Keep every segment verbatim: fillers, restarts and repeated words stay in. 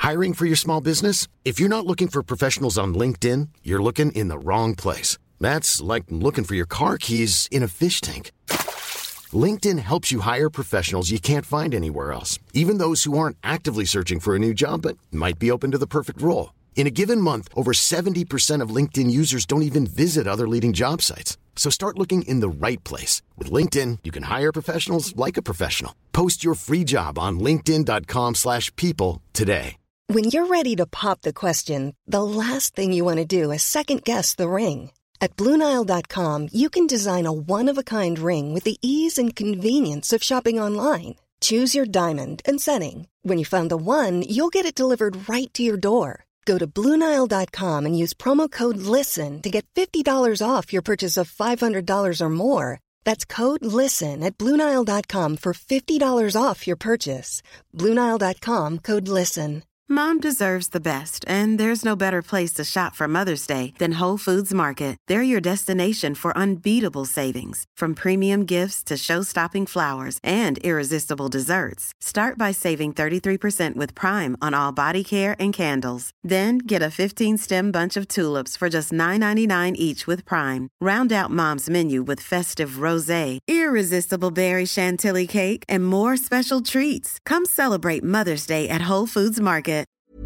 Hiring for your small business? If you're not looking for professionals on LinkedIn, you're looking in the wrong place. That's like looking for your car keys in a fish tank. LinkedIn helps you hire professionals you can't find anywhere else, even those who aren't actively searching for a new job but might be open to the perfect role. In a given month, over seventy percent of LinkedIn users don't even visit other leading job sites. So start looking in the right place. With LinkedIn, you can hire professionals like a professional. Post your free job on linkedin.com slash people today. When you're ready to pop the question, the last thing you want to do is second-guess the ring. At Blue Nile dot com, you can design a one-of-a-kind ring with the ease and convenience of shopping online. Choose your diamond and setting. When you find the one, you'll get it delivered right to your door. Go to Blue Nile dot com and use promo code LISTEN to get fifty dollars off your purchase of five hundred dollars or more. That's code LISTEN at Blue Nile dot com for fifty dollars off your purchase. Blue Nile dot com, code LISTEN. Mom deserves the best, and there's no better place to shop for Mother's Day than Whole Foods Market. They're your destination for unbeatable savings, from premium gifts to show-stopping flowers and irresistible desserts. Start by saving thirty-three percent with Prime on all body care and candles. Then get a fifteen-stem bunch of tulips for just nine ninety-nine each with Prime. Round out Mom's menu with festive rosé, irresistible berry chantilly cake, and more special treats. Come celebrate Mother's Day at Whole Foods Market.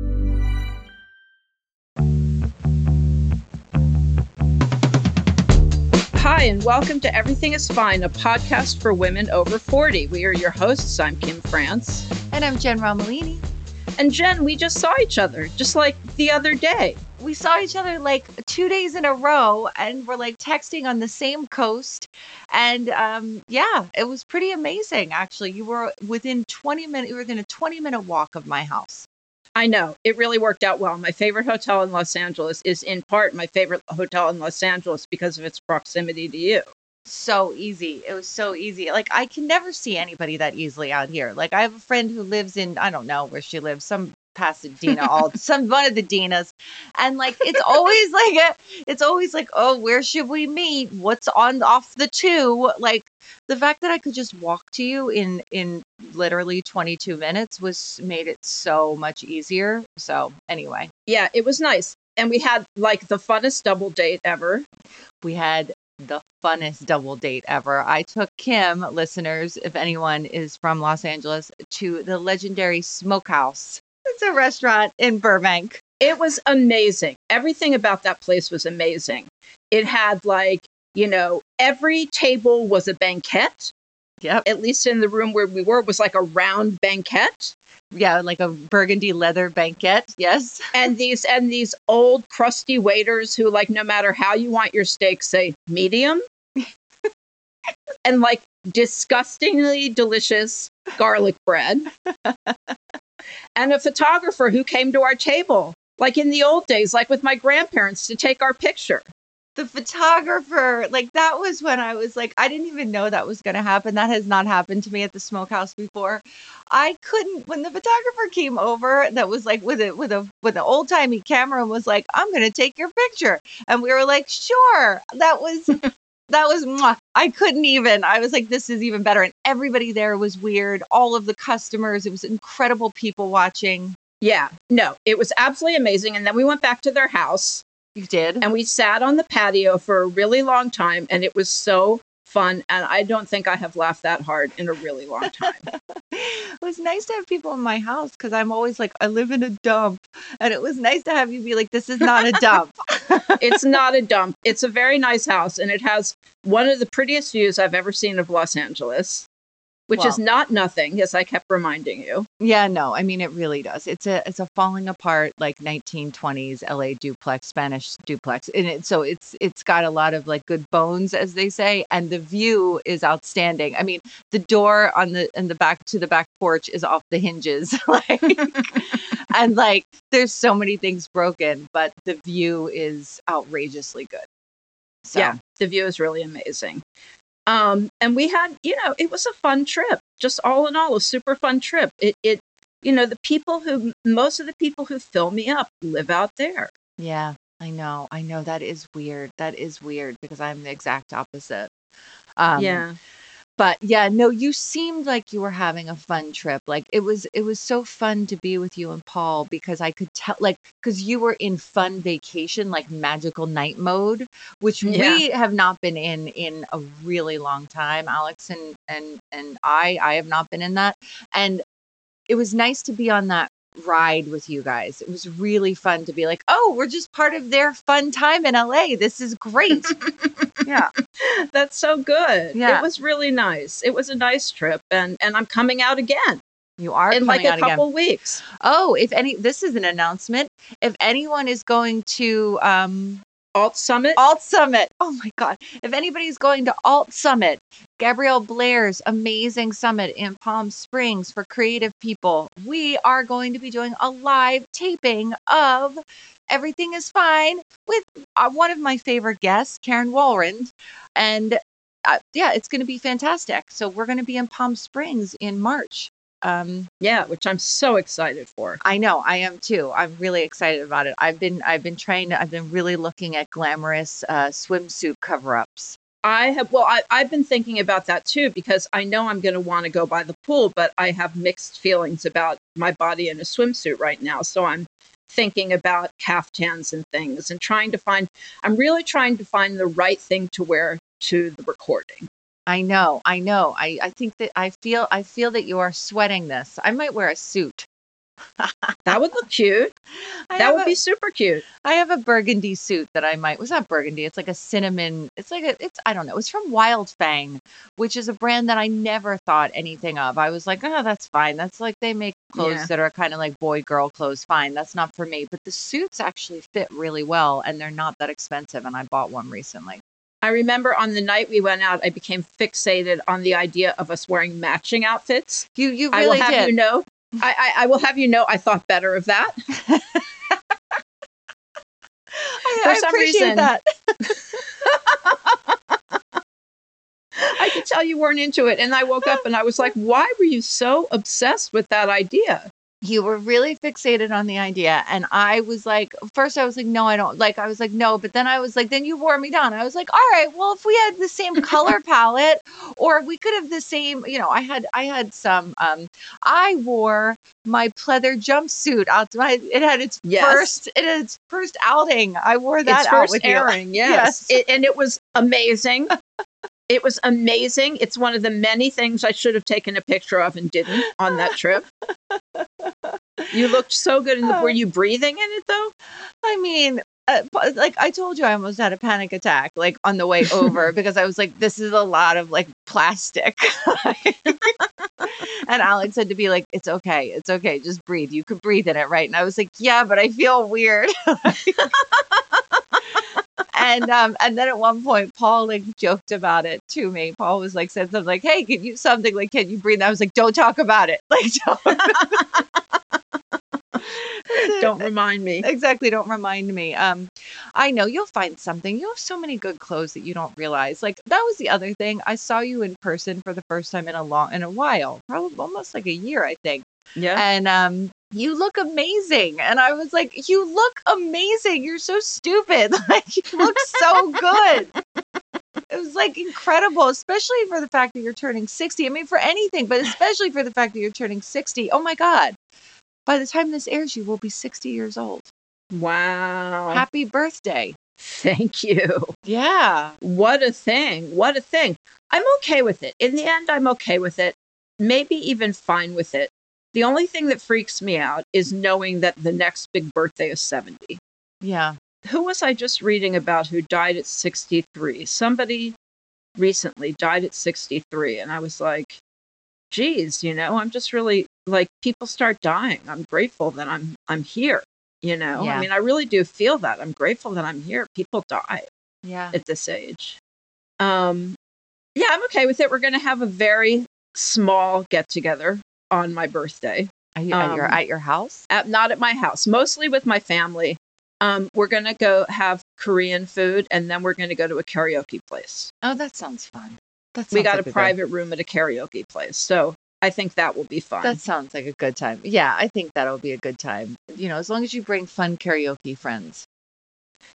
Hi, and welcome to Everything is Fine, a podcast for women over forty. We are your hosts. I'm Kim France. And I'm Jen Romolini. And Jen, we just saw each other, just like the other day. We saw each other like two days in a row, and we're like texting on the same coast. And um, yeah, it was pretty amazing, actually. You were within twenty minutes, you were within a twenty minute walk of my house. I know. It really worked out well. My favorite hotel in Los Angeles is in part my favorite hotel in Los Angeles because of its proximity to you. So easy. It was so easy. Like, I can never see anybody that easily out here. Like, I have a friend who lives in, I don't know where she lives, some Pasadena, all some one of the Dinas. And like, it's always like, a, it's always like, oh, where should we meet? What's on off the two? Like, the fact that I could just walk to you in, in literally twenty-two minutes was made it so much easier. So anyway. Yeah, it was nice. And we had like the funnest double date ever. We had the funnest double date ever. I took Kim, listeners, if anyone is from Los Angeles, to the legendary Smokehouse. It's a restaurant in Burbank. It was amazing. Everything about that place was amazing. It had like, you know, every table was a banquette. Yep. At least in the room where we were, it was like a round banquette. Yeah, like a burgundy leather banquette. Yes. And these and these old crusty waiters who, like, no matter how you want your steak, say medium. And like disgustingly delicious garlic bread. And a photographer who came to our table, like in the old days, like with my grandparents, to take our picture. The photographer, like, that was when I was like, I didn't even know that was going to happen. That has not happened to me at the Smokehouse before. I couldn't, when the photographer came over, that was like with a with a with an old timey camera, and was like, I'm going to take your picture, and we were like, sure. That was that was mwah. I couldn't even. I was like, this is even better. And everybody there was weird. All of the customers, it was incredible people watching. Yeah, no, it was absolutely amazing. And then we went back to their house. You did? And we sat on the patio for a really long time, and it was so fun. And I don't think I have laughed that hard in a really long time. It was nice to have people in my house, because I'm always like, I live in a dump. And it was nice to have you be like, this is not a dump. It's not a dump. It's a very nice house, and it has one of the prettiest views I've ever seen of Los Angeles. Which well, is not nothing, as I kept reminding you. Yeah, no, I mean, it really does. It's a it's a falling apart, like nineteen twenties L A duplex, Spanish duplex. And it, so it's it's got a lot of like good bones, as they say. And the view is outstanding. I mean, the door on the in the back to the back porch is off the hinges. like, and like, there's so many things broken, but the view is outrageously good. So. Yeah, the view is really amazing. Um, and we had, you know, it was a fun trip, just all in all, a super fun trip. It, it, you know, the people who, most of the people who fill me up live out there. Yeah, I know. I know that is weird. That is weird, because I'm the exact opposite. Um, yeah. But yeah, no, you seemed like you were having a fun trip. Like it was, it was so fun to be with you and Paul because I could tell, like, because you were in fun vacation, like magical night mode, which Yeah. we have not been in in a really long time. Alex and and and I, I have not been in that, and it was nice to be on that ride with you guys. It was really fun to be like, oh, we're just part of their fun time in L A. This is great. Yeah. That's so good. Yeah. It was really nice. It was a nice trip, and and I'm coming out again You are in like coming a out again. couple weeks. Oh, if any, this is an announcement. If anyone is going to um, Alt Summit. Alt Summit, oh my God. If anybody's going to Alt Summit, Gabrielle Blair's amazing summit in Palm Springs for creative people, we are going to be doing a live taping of Everything is Fine with uh, one of my favorite guests, Karen Walrond. And uh, yeah, it's going to be fantastic. So we're going to be in Palm Springs in March. Um, Yeah, which I'm so excited for. I know, I am too. I'm really excited about it. I've been, I've been trying to, I've been really looking at glamorous uh, swimsuit cover-ups. I have, well, I, I've been thinking about that too, because I know I'm going to want to go by the pool, but I have mixed feelings about my body in a swimsuit right now. So I'm thinking about caftans and things and trying to find, I'm really trying to find the right thing to wear to the recording. I know, I know. I, I think that I feel, I feel that you are sweating this. I might wear a suit. That would look cute. I That have would a- be super cute. I have a burgundy suit that I might, was not burgundy. It's like a cinnamon. It's like a, it's, I don't know. It's from Wild Fang, which is a brand that I never thought anything of. I was like, oh, that's fine. That's like, they make clothes Yeah. that are kind of like boy girl clothes. Fine. That's not for me. But the suits actually fit really well and they're not that expensive. And I bought one recently. I remember on the night we went out, I became fixated on the idea of us wearing matching outfits. You, you I will really have did. you know, I, I, I will have you know, I thought better of that. I, for I some appreciate reason- that. I could tell you weren't into it. And I woke up and I was like, why were you so obsessed with that idea? You were really fixated on the idea. And I was like, first I was like, no, I don't like, I was like, no, but then I was like, then you wore me down. I was like, all right, well, if we had the same color palette or we could have the same, you know, I had, I had some, um, I wore my pleather jumpsuit out to my, it had its Yes. first, it had its first outing. I wore that Its out first with you. airing, yes. It, and it was amazing. It was amazing. It's one of the many things I should have taken a picture of and didn't on that trip. You looked so good. In the, were you breathing in it though? I mean, uh, p- like I told you, I almost had a panic attack, like on the way over, because I was like, this is a lot of like plastic. And Alex had to be like, it's okay. It's okay. Just breathe. You could breathe in it, right? And I was like, yeah, but I feel weird. And um, and then at one point, Paul like joked about it to me. Paul was like, said something like, "Hey, can you something like, can you breathe?" And I was like, "Don't talk about it. Like, don't." Don't remind me. Exactly. Don't remind me. Um, I know you'll find something. You have so many good clothes that you don't realize. Like that was the other thing. I saw you in person for the first time in a long, in a while, probably almost like a year, I think. Yeah. And um, you look amazing. And I was like, you look amazing. You're so stupid. Like you look so good. It was like incredible, especially for the fact that you're turning sixty. I mean, for anything, but especially for the fact that you're turning sixty. Oh my God. By the time this airs, you will be sixty years old. Wow. Happy birthday. Thank you. Yeah. What a thing. What a thing. I'm okay with it. In the end, I'm okay with it. Maybe even fine with it. The only thing that freaks me out is knowing that the next big birthday is seventy. Yeah. Who was I just reading about who died at sixty-three? Somebody recently died at sixty-three. And I was like, geez, you know, I'm just really like, people start dying. I'm grateful that I'm, I'm here. You know, Yeah. I mean, I really do feel that. I'm grateful that I'm here. People die Yeah. at this age. Um, yeah, I'm okay with it. We're going to have a very small get together on my birthday. Are you, at, your, um, at your house? At, not at my house, mostly with my family. Um, we're going to go have Korean food, and then we're going to go to a karaoke place. Oh, that sounds fun. That We sounds got like a good- private room at a karaoke place. So I think that will be fun. That sounds like a good time. Yeah, I think that'll be a good time. You know, as long as you bring fun karaoke friends.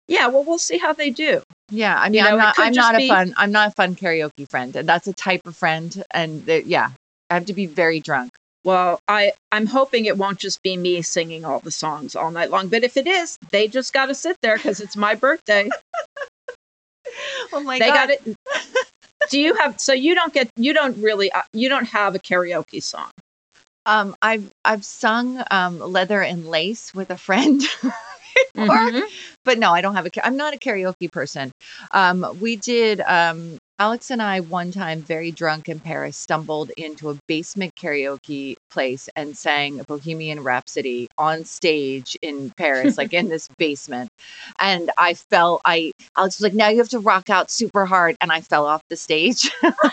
Yeah, well, we'll see how they do. Yeah, I mean, You know, I'm it not. could I'm just not a be- fun. I'm not a fun karaoke friend, and that's a type of friend. And the, yeah, I have to be very drunk. Well, I, I'm hoping it won't just be me singing all the songs all night long. But if it is, they just got to sit there because it's my birthday. Oh my They god! got it. Do you have? So you don't get. You don't really. Uh, you don't have a karaoke song. Um, I've I've sung um "Leather and Lace" with a friend. before, Mhm. but no, I don't have a. I'm not a karaoke person. Um, we did. Um, Alex and I one time, very drunk in Paris, stumbled into a basement karaoke place and sang Bohemian Rhapsody on stage in Paris, like in this basement. And I fell. I Alex was like, "Now you have to rock out super hard," and I fell off the stage.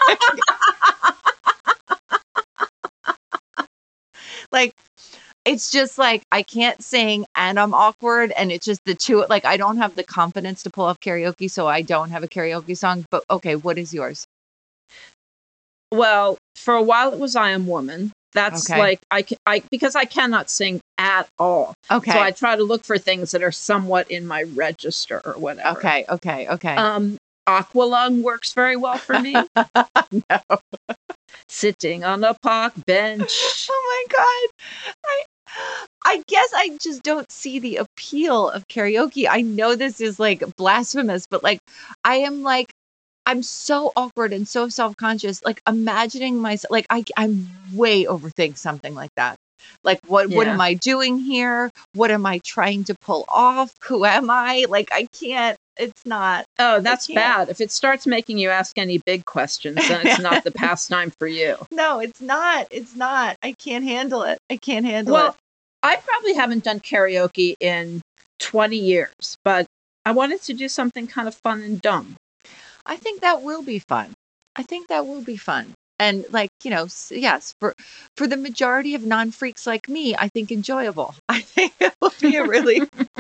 Like, it's just like I can't sing and I'm awkward, and it's just the two. Like, I don't have the confidence to pull off karaoke, so I don't have a karaoke song. But okay, what is yours? Well, for a while it was "I Am Woman." That's Okay. like I, ca- I because I cannot sing at all. Okay, So I try to look for things that are somewhat in my register or whatever. okay, okay, okay. Um, Aqualung works very well for me. No. Sitting on a park bench. Oh my god. I I guess I just don't see the appeal of karaoke. I know this is like blasphemous, but like I am like I'm so awkward and so self-conscious. Like imagining myself like I I'm way overthink something like that. Like what what Yeah. am I doing here? What am I trying to pull off? Who am I? Like I can't it's not. Oh, that's can't. bad. If it starts making you ask any big questions, then it's not the pastime for you. No, it's not. It's not. I can't handle it. I can't handle Well, it. I probably haven't done karaoke in twenty years, but I wanted to do something kind of fun and dumb. I think that will be fun. I think that will be fun. And like, you know, s- yes, for for the majority of non-freaks like me, I think enjoyable. I think it will be a really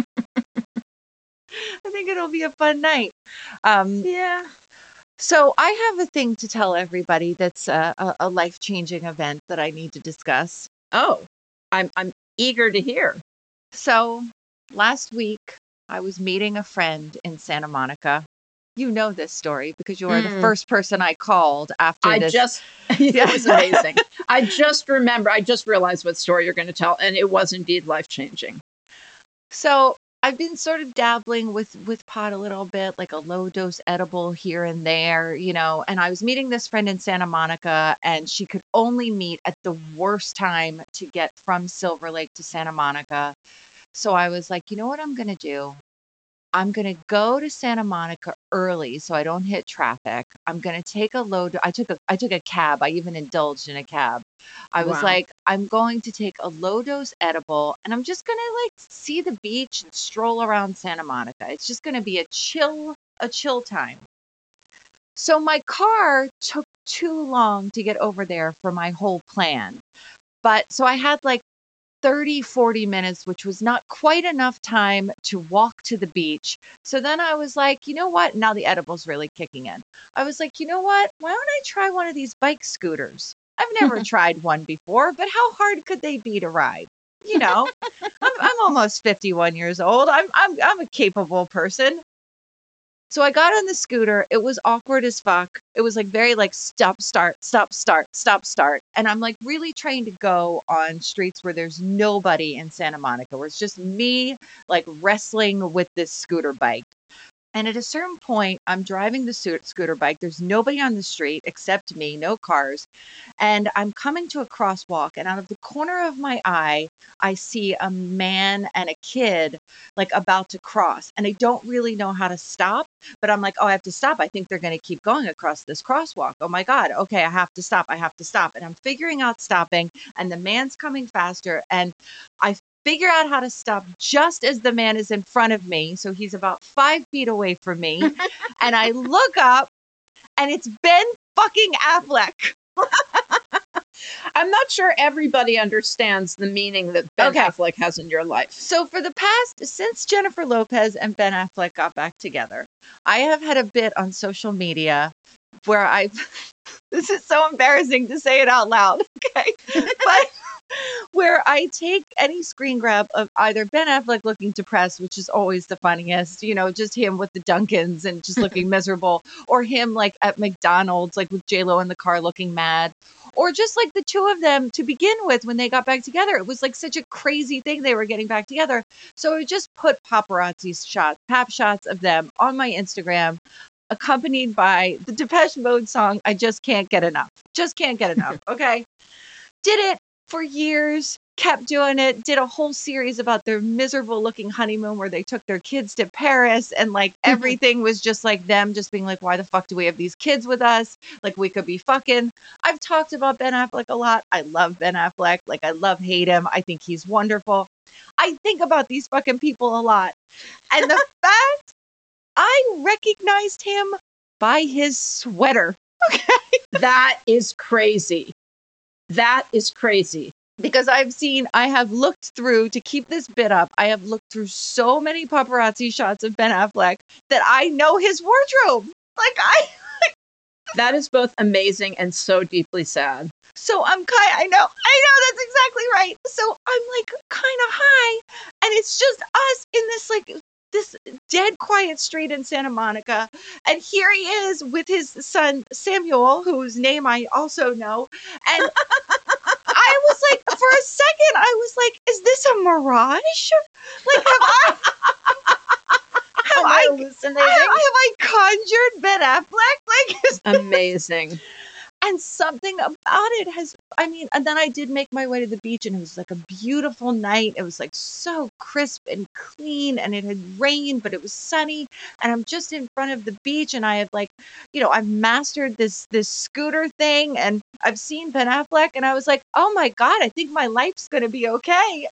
I think it'll be a fun night. Um Yeah. so I have a thing to tell everybody that's a, a, a life-changing event that I need to discuss. Oh, I'm I'm eager to hear. So last week I was meeting a friend in Santa Monica. You know this story because you are the Mm. first person I called after I this. just it was amazing. I just remember. I just realized what story you're going to tell, and it was indeed life changing. So I've been sort of dabbling with with pot a little bit, like a low dose edible here and there, you know. And I was meeting this friend in Santa Monica, and she could only meet at the worst time to get from Silver Lake to Santa Monica. So I was like, you know what I'm gonna do? I'm gonna go to Santa Monica early so I don't hit traffic. I'm gonna take a low. Do- I took a I took a cab. I even indulged in a cab. I was Wow. like, I'm going to take a low dose edible, and I'm just gonna like see the beach and stroll around Santa Monica. It's just gonna be a chill a chill time. So my car took too long to get over there for my whole plan. But so I had like thirty, forty minutes, which was not quite enough time to walk to the beach. So then I was like, you know what? Now the edible's really kicking in. I was like, you know what? Why don't I try one of these bike scooters? I've never tried one before, but how hard could they be to ride? You know, I'm, I'm almost fifty-one years old. I'm, I'm, I'm a capable person. So I got on the scooter. It was awkward as fuck. It was like very like stop, start, stop, start, stop, start. And I'm like really trying to go on streets where there's nobody in Santa Monica, where it's just me like wrestling with this scooter bike. And at a certain point, I'm driving the sco- scooter bike. There's nobody on the street except me, no cars. And I'm coming to a crosswalk, and out of the corner of my eye, I see a man and a kid like about to cross. And I don't really know how to stop, but I'm like, oh, I have to stop. I think they're going to keep going across this crosswalk. Oh my God. Okay, I have to stop. I have to stop. And I'm figuring out stopping, and the man's coming faster. And I figure out how to stop just as the man is in front of me. So he's about five feet away from me. And I look up, and it's Ben fucking Affleck. I'm not sure everybody understands the meaning that Ben Okay. Affleck has in your life. So for the past, since Jennifer Lopez and Ben Affleck got back together, I have had a bit on social media where I, this is so embarrassing to say it out loud, okay? But where I take any screen grab of either Ben Affleck looking depressed, which is always the funniest, you know, just him with the Duncans and just looking miserable, or him like at McDonald's, like with J-Lo in the car looking mad, or just like the two of them to begin with when they got back together. It was like such a crazy thing they were getting back together. So I would just put paparazzi shots, pap shots of them on my Instagram, accompanied by the Depeche Mode song, I Just Can't Get Enough. Just can't get enough. Okay. Did it for years, kept doing it, did a whole series about their miserable looking honeymoon where they took their kids to Paris and like everything was just like them just being like, why the fuck do we have these kids with us? Like we could be fucking. I've talked about Ben Affleck a lot. I love Ben Affleck. Like I love hate him. I think he's wonderful. I think about these fucking people a lot. And the fact I recognized him by his sweater. Okay. That is crazy. That is crazy. Because I've seen, I have looked through, to keep this bit up, I have looked through so many paparazzi shots of Ben Affleck that I know his wardrobe. Like I... That is both amazing and so deeply sad. So I'm kind I know, I know that's exactly right. So I'm like kind of high and it's just us in this like, this dead quiet street in Santa Monica. And here he is with his son, Samuel, whose name I also know. And I was like, for a second, I was like, is this a mirage? Like, have I, have I, hallucinating? have, have I conjured Ben Affleck? Like, is amazing. And something about it has, I mean, and then I did make my way to the beach and it was like a beautiful night. It was like so crisp and clean and it had rained, but it was sunny. And I'm just in front of the beach and I have like, you know, I've mastered this, this scooter thing and I've seen Ben Affleck and I was like, oh my God, I think my life's going to be okay.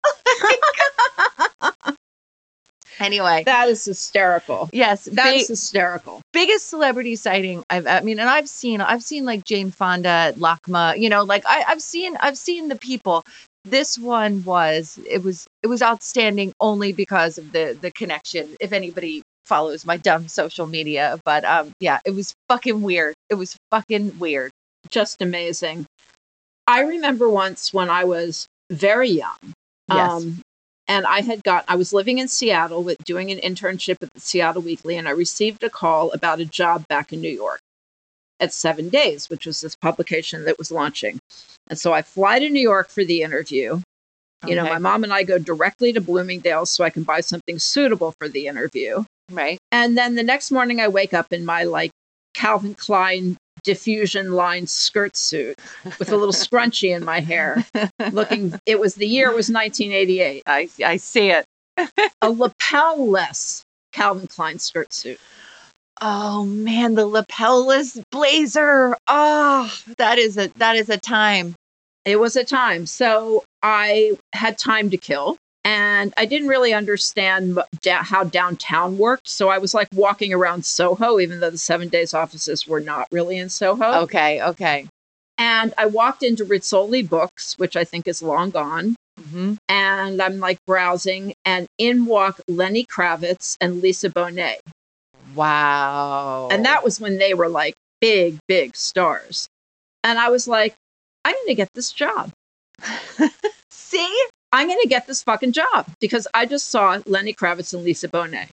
Anyway, that is hysterical. Yes, that's big, hysterical. Biggest celebrity sighting I've. I mean, and I've seen. I've seen like Jane Fonda at LACMA. You know, like I, I've seen. I've seen the people. This one was. It was. It was outstanding only because of the the connection. If anybody follows my dumb social media, but um, yeah, it was fucking weird. It was fucking weird. Just amazing. I remember once when I was very young. Yes. Um, And I had got, I was living in Seattle with doing an internship at the Seattle Weekly, and I received a call about a job back in New York at Seven Days, which was this publication that was launching. And so I fly to New York for the interview. You Okay. know, my mom and I go directly to Bloomingdale's so I can buy something suitable for the interview. Right. And then the next morning I wake up in my like Calvin Klein diffusion line skirt suit with a little scrunchie in my hair looking, it was the year was nineteen eighty-eight. I I see it. A lapel-less Calvin Klein skirt suit. Oh man, the lapel-less blazer. Oh, that is a that is a time. It was a time. So I had time to kill. And I didn't really understand da- how downtown worked. So I was like walking around Soho, even though the Seven Days offices were not really in Soho. Okay, okay. And I walked into Rizzoli Books, which I think is long gone. Mm-hmm. And I'm like browsing, and in walk Lenny Kravitz and Lisa Bonet. Wow. And that was when they were like big, big stars. And I was like, I'm going to get this job. See? I'm going to get this fucking job because I just saw Lenny Kravitz and Lisa Bonet.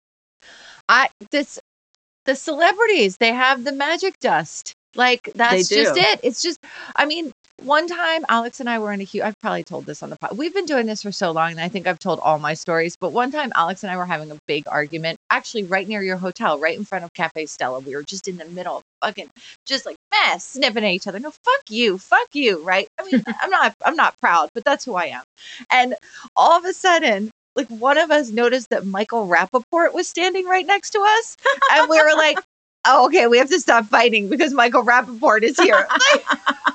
I this the celebrities, they have the magic dust. Like that's They do. just it. It's just I mean, one time Alex and I were in a huge I've probably told this on the pod. We've been doing this for so long and I think I've told all my stories, but one time Alex and I were having a big argument actually right near your hotel, right in front of Cafe Stella. We were just in the middle of fucking just like meh, sniffing at each other. No, fuck you, fuck you, right? I mean, I'm not I'm not proud, but that's who I am. And all of a sudden, like one of us noticed that Michael Rappaport was standing right next to us. And we were like, oh, okay, we have to stop fighting because Michael Rappaport is here. Like,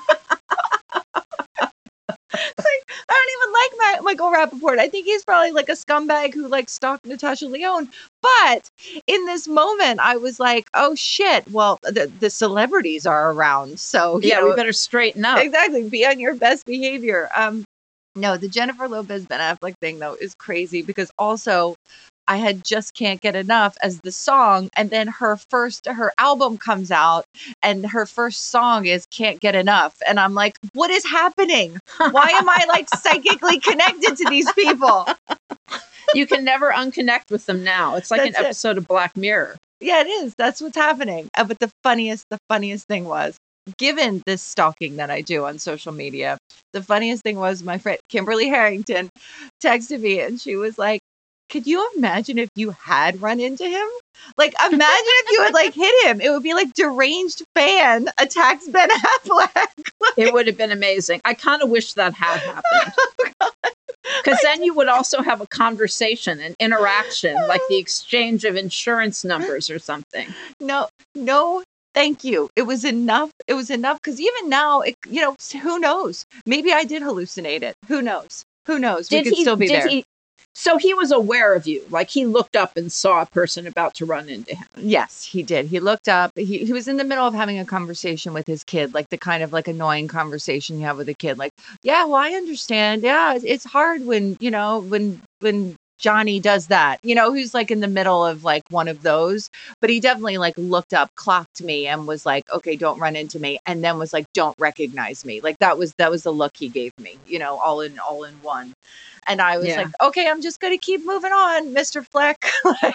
like, I don't even like Ma- Michael Rappaport. I think he's probably like a scumbag who like stalked Natasha Lyonne. But in this moment, I was like, oh shit, well, the, the celebrities are around. So, you Yeah, know, we better straighten up. exactly, be on your best behavior. Um, no, the Jennifer Lopez Ben Affleck thing though is crazy because also I had Just Can't Get Enough as the song. And then her first, her album comes out and her first song is Can't Get Enough. And I'm like, what is happening? Why am I like psychically connected to these people? You can never unconnect with them now. It's like That's an it. episode of Black Mirror. Yeah, it is. That's what's happening. Uh, but the funniest, the funniest thing was, given this stalking that I do on social media, the funniest thing was my friend Kimberly Harrington texted me and she was like, could you imagine if you had run into him? Like, imagine if you had like hit him. It would be like deranged fan attacks Ben Affleck. It would have been amazing. I kind of wish that had happened. Because then you would also have a conversation, an interaction, like the exchange of insurance numbers or something. No, no, thank you. It was enough. It was enough because even now, it, you know, who knows? Maybe I did hallucinate it. Who knows? Who knows? Did we could he, still be did there. He, so he was aware of you. Like he looked up and saw a person about to run into him. Yes, he did. He looked up. He he was in the middle of having a conversation with his kid, like the kind of like annoying conversation you have with a kid. Like, yeah, well, I understand. Yeah, it's, it's hard when, you know, when when Johnny does that, you know, who's like in the middle of like one of those. But he definitely like looked up, clocked me and was like, okay, don't run into me. And then was like, don't recognize me. Like that was that was the look he gave me, you know, all in all in one. And I was Yeah. like, okay, I'm just going to keep moving on, Mister Fleck. Like,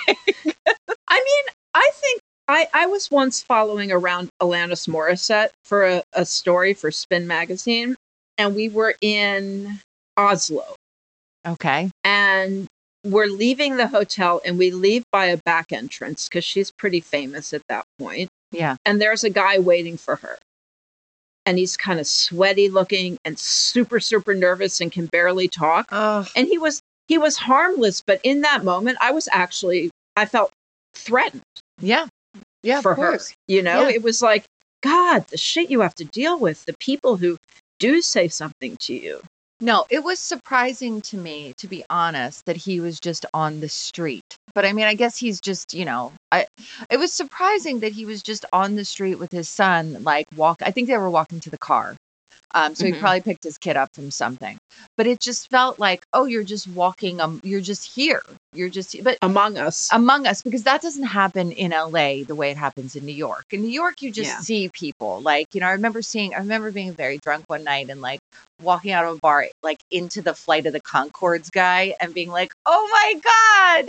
I mean, I think I, I was once following around Alanis Morissette for a, a story for Spin Magazine, and we were in Oslo, okay. and we're leaving the hotel, and we leave by a back entrance because she's pretty famous at that point, Yeah. and there's a guy waiting for her. And he's kind of sweaty looking and super, super nervous and can barely talk. Oh, And he was he was harmless, but in that moment, I was actually I felt threatened yeah. Yeah, for of course. her. You know, Yeah. it was like, God, the shit you have to deal with, the people who do say something to you. No, it was surprising to me, to be honest, that he was just on the street. But I mean, I guess he's just, you know, I. It was surprising that he was just on the street with his son, like walk. I think they were walking to the car. Um, so he Mhm. probably picked his kid up from something. But it just felt like, oh, you're just walking. Um, you're just here. You're just, but Among us. among us, because that doesn't happen in L A the way it happens in New York. In New York, you just Yeah. see people. Like, you know, I remember seeing, I remember being very drunk one night and like walking out of a bar, like into the Flight of the Conchords guy and being like, oh my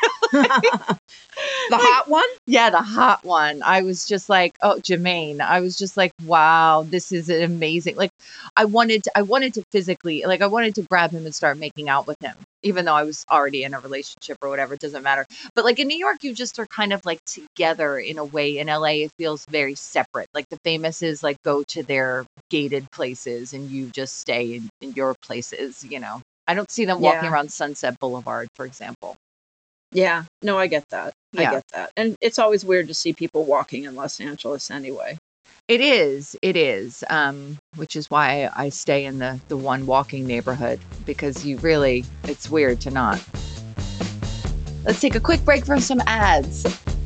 God. The hot one? Yeah, the hot one. I was just like, oh, Jermaine. I was just like, wow, this is amazing. Like, I wanted to, I wanted to physically, like, I wanted to grab him and start making out with him, even though I was already in a relationship or whatever. It doesn't matter. But like in New York, you just are kind of like together in a way. In L A, it feels very separate. Like the famouses like go to their gated places and you just stay in, in your places, you know. I don't see them walking Yeah. around Sunset Boulevard, for example. Yeah. No, I get that. Yeah. I get that. And it's always weird to see people walking in Los Angeles anyway. It is. It is. Um, which is why I stay in the, the one walking neighborhood, because you really, it's weird to not. Let's take a quick break for some ads.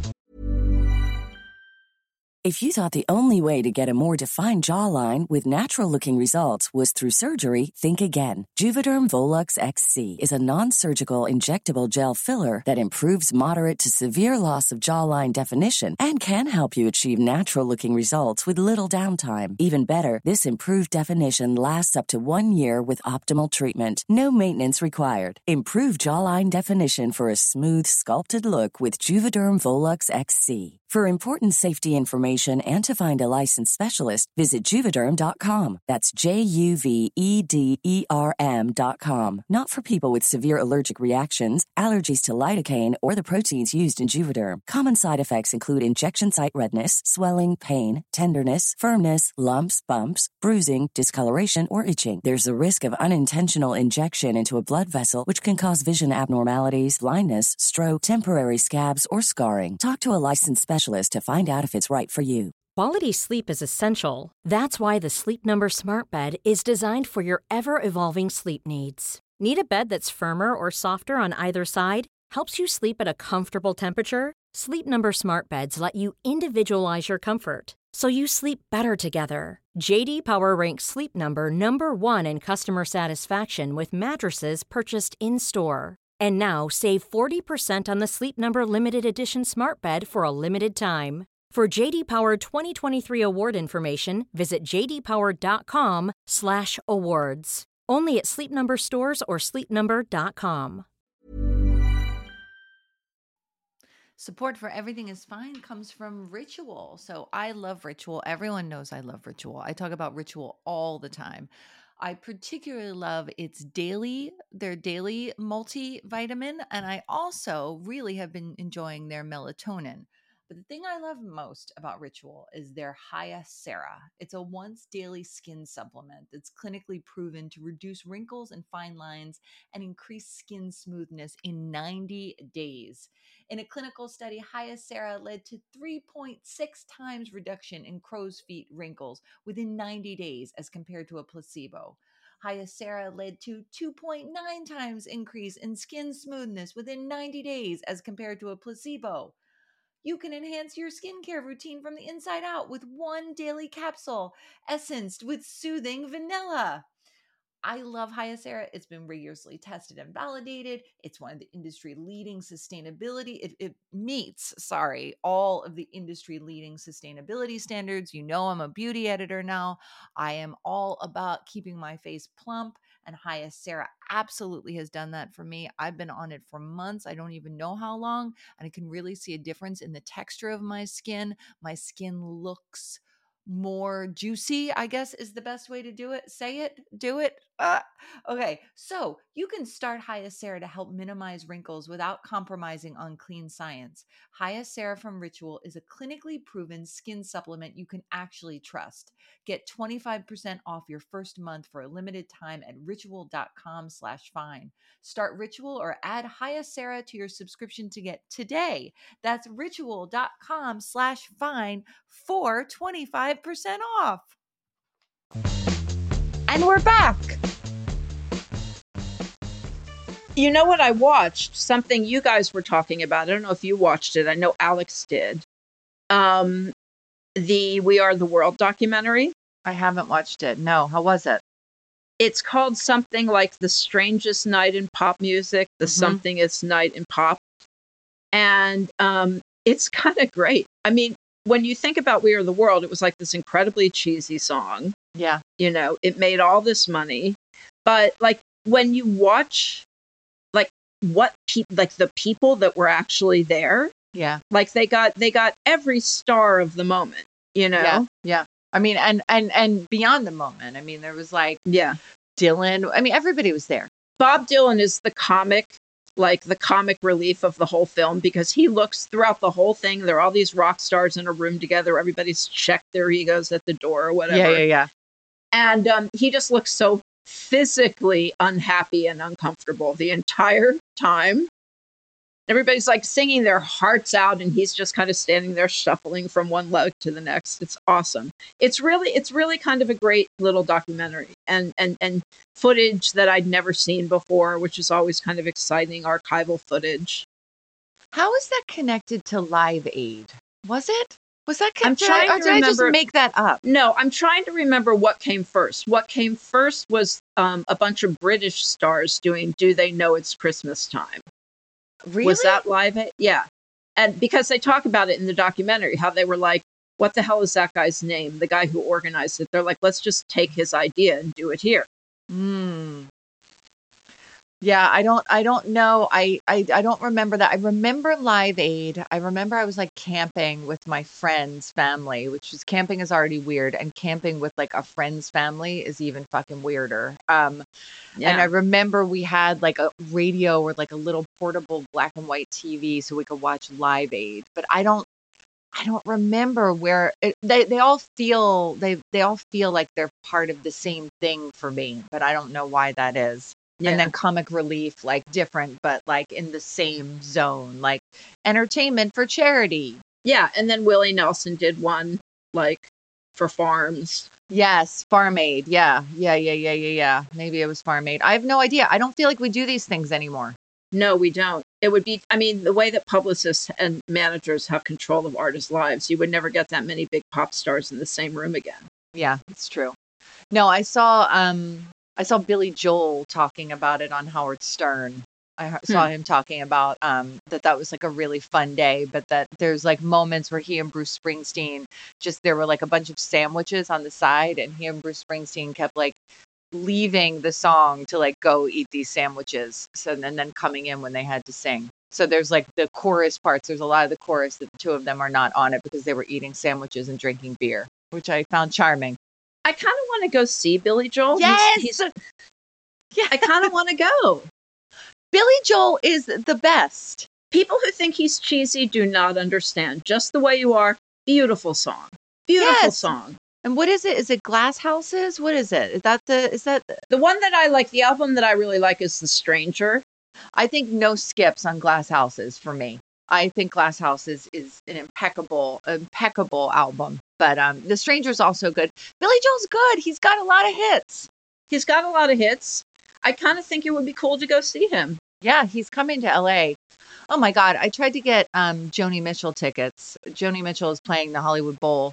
If you thought the only way to get a more defined jawline with natural-looking results was through surgery, think again. Juvederm Volux X C is a non-surgical injectable gel filler that improves moderate to severe loss of jawline definition and can help you achieve natural-looking results with little downtime. Even better, this improved definition lasts up to one year with optimal treatment. No maintenance required. Improve jawline definition for a smooth, sculpted look with Juvederm Volux X C. For important safety information and to find a licensed specialist, visit Juvederm dot com. That's J U V E D E R M dot com. Not for people with severe allergic reactions, allergies to lidocaine, or the proteins used in Juvederm. Common side effects include injection site redness, swelling, pain, tenderness, firmness, lumps, bumps, bruising, discoloration, or itching. There's a risk of unintentional injection into a blood vessel, which can cause vision abnormalities, blindness, stroke, temporary scabs, or scarring. Talk to a licensed specialist to find out if it's right for you. Quality sleep is essential. That's why the Sleep Number Smart Bed is designed for your ever-evolving sleep needs. Need a bed that's firmer or softer on either side? Helps you sleep at a comfortable temperature? Sleep Number Smart Beds let you individualize your comfort, so you sleep better together. J D Power ranks Sleep Number number one in customer satisfaction with mattresses purchased in-store. And now save forty percent on the Sleep Number limited edition smart bed for a limited time. For J D Power twenty twenty-three award information, visit jdpower.com slash awards. Only at Sleep Number stores or sleep number dot com. Support for Everything is Fine comes from Ritual. So I love Ritual. Everyone knows I love Ritual. I talk about Ritual all the time. I particularly love its daily, their daily multivitamin, and I also really have been enjoying their melatonin. But the thing I love most about Ritual is their Hyacera. It's a once daily skin supplement that's clinically proven to reduce wrinkles and fine lines and increase skin smoothness in ninety days. In a clinical study, Hyacera led to three point six times reduction in crow's feet wrinkles within ninety days as compared to a placebo. Hyacera led to two point nine times increase in skin smoothness within ninety days as compared to a placebo. You can enhance your skincare routine from the inside out with one daily capsule, essenced with soothing vanilla. I love Hyacera. It's been rigorously tested and validated. It's one of the industry-leading sustainability. It, it meets, sorry, all of the industry-leading sustainability standards. You know I'm a beauty editor now. I am all about keeping my face plump, and Hyacera absolutely has done that for me. I've been on it for months. I don't even know how long, and I can really see a difference in the texture of my skin. My skin looks more juicy, I guess is the best way to do it. Say it, do it. Uh, okay, so you can start Hyacera to help minimize wrinkles without compromising on clean science. Hyacera from Ritual is a clinically proven skin supplement you can actually trust. Get twenty-five percent off your first month for a limited time at ritual.com slash fine. Start Ritual or add Hyacera to your subscription to get today. That's ritual.com slash fine for twenty-five percent off. And we're back. You know what I watched? Something you guys were talking about. I don't know if you watched it. I know Alex did. Um, the We Are the World documentary. I haven't watched it. No. How was it? It's called something like The Strangest Night in Pop Music, The Mhm. Somethingest Night in Pop. And um, it's kind of great. I mean, when you think about We Are the World, it was like this incredibly cheesy song. Yeah. You know, it made all this money. But like when you watch like what people like the people that were actually there, Yeah. like they got they got every star of the moment, you know? Yeah. Yeah. I mean, and and and beyond the moment. I mean, there was like Yeah. Dylan. I mean, everybody was there. Bob Dylan is the comic, like the comic relief of the whole film because he looks throughout the whole thing. There are all these rock stars in a room together. Everybody's checked their egos at the door or whatever. Yeah. Yeah. Yeah. And um, he just looks so physically unhappy and uncomfortable the entire time. Everybody's like singing their hearts out, and he's just kind of standing there shuffling from one leg to the next. It's awesome. It's really, it's really kind of a great little documentary, and and and footage that I'd never seen before, which is always kind of exciting archival footage. How is that connected to Live Aid? Was it? Was that I'm connected? trying or to did I just remember- make that up? No, I'm trying to remember what came first. What came first was um, a bunch of British stars doing "Do They Know It's Christmas Time." Really? Was that Live Aid? Yeah. And because they talk about it in the documentary, how they were like, what the hell is that guy's name? The guy who organized it. They're like, let's just take his idea and do it here. Hmm. Yeah, I don't I don't know. I, I I don't remember that. I remember Live Aid. I remember I was like camping with my friend's family, which is camping is already weird, and camping with like a friend's family is even fucking weirder. Um Yeah. and I remember we had like a radio or like a little portable black and white T V so we could watch Live Aid. But I don't I don't remember where it, they they all feel they they all feel like they're part of the same thing for me, but I don't know why that is. Yeah. And then Comic Relief, like different, but like in the same zone, like entertainment for charity. Yeah. And then Willie Nelson did one like for farms. Yes, Farm Aid. Yeah, yeah, yeah, yeah, yeah, yeah. Maybe it was Farm Aid. I have no idea. I don't feel like we do these things anymore. No, we don't. It would be, I mean, the way that publicists and managers have control of artists' lives, you would never get that many big pop stars in the same room again. Yeah, it's true. No, I saw um I saw Billy Joel talking about it on Howard Stern. I he- saw Hmm. him talking about um, that that was like a really fun day, but that there's like moments where he and Bruce Springsteen just there were like a bunch of sandwiches on the side, and he and Bruce Springsteen kept like leaving the song to like go eat these sandwiches. So and then coming in when they had to sing. So there's like the chorus parts. There's a lot of the chorus that the two of them are not on it because they were eating sandwiches and drinking beer, which I found charming. I kind of want to go see Billy Joel. Yes! He's, he's, yeah, I kind of want to go. Billy Joel is the best. People who think he's cheesy do not understand. Just the way you are. Beautiful song. Beautiful Yes. song. And what is it? Is it Glass Houses? What is it? Is that the? Is that? The, The one that I like, the album that I really like is The Stranger. I think no skips on Glass Houses for me. I think Glass Houses is an impeccable, impeccable album. But um, The Stranger's also good. Billy Joel's good. He's got a lot of hits. He's got a lot of hits. I kind of think it would be cool to go see him. Yeah, he's coming to L A. Oh my God, I tried to get um, Joni Mitchell tickets. Joni Mitchell is playing the Hollywood Bowl.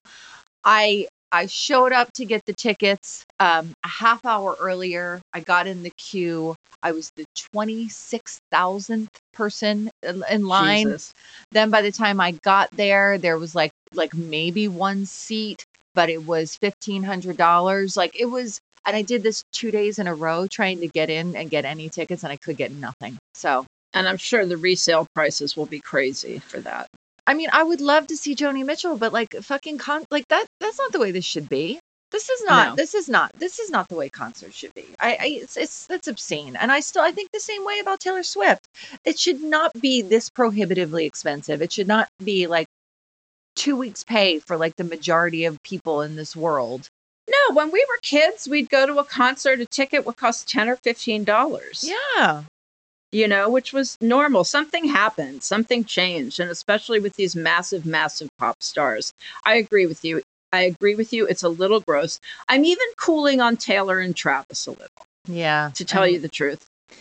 I I showed up to get the tickets um, a half hour earlier. I got in the queue. I was the twenty-six thousandth person in in line. Jesus. Then by the time I got there, there was like like maybe one seat, but it was fifteen hundred dollars. Like it was, and I did this two days in a row trying to get in and get any tickets, and I could get nothing. So, And I'm sure the resale prices will be crazy for that. I mean, I would love to see Joni Mitchell, but like fucking con, like that, that's not the way this should be. This is not, No. this is not, this is not the way concerts should be. I, I it's, it's, that's obscene. And I still, I think the same way about Taylor Swift. It should not be this prohibitively expensive. It should not be like two weeks pay for like the majority of people in this world. No, when we were kids, we'd go to a concert. A ticket would cost ten or fifteen dollars. Yeah. You know, which was normal. Something happened, something changed, and especially with these massive, massive pop stars. I agree with you. I agree with you. It's a little gross. I'm even cooling on Taylor and Travis a little, Yeah. to tell I you mean, the truth.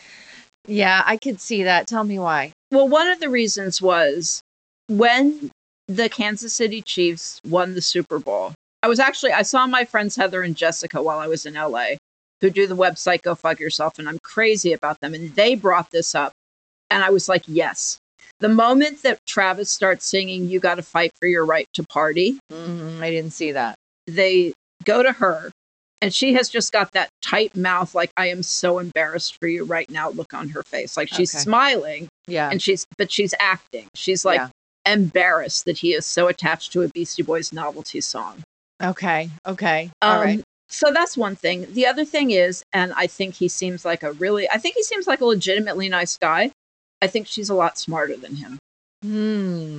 Yeah, I could see that. Tell me why. Well, one of the reasons was when the Kansas City Chiefs won the Super Bowl. I was actually, I saw my friends Heather and Jessica while I was in L A, who do the website Go Fuck Yourself, and I'm crazy about them. And they brought this up, and I was like, yes. The moment that Travis starts singing, "You Gotta Fight for Your Right to Party," Mm-hmm. I didn't see that. they go to her, and she has just got that tight mouth, like, "I am so embarrassed for you right now" look on her face. Like she's Okay. smiling, Yeah. and she's, but she's acting. She's like Yeah. embarrassed that he is so attached to a Beastie Boys novelty song. Okay. Okay. All Um, right. So that's one thing. The other thing is, and I think he seems like a really, I think he seems like a legitimately nice guy. I think she's a lot smarter than him. Hmm.